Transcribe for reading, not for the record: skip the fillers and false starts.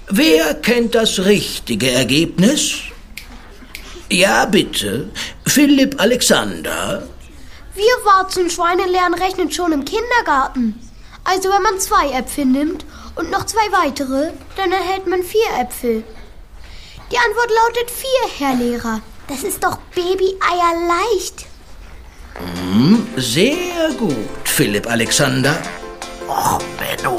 Wer kennt das richtige Ergebnis? Ja, bitte. Philipp Alexander. Wir Warzenschweine lernen rechnen schon im Kindergarten. Also wenn man 2 Äpfel nimmt und noch 2 weitere, dann erhält man 4 Äpfel. Die Antwort lautet 4, Herr Lehrer. Das ist doch Baby-Eier leicht. Sehr gut, Philipp Alexander. Och, Benno,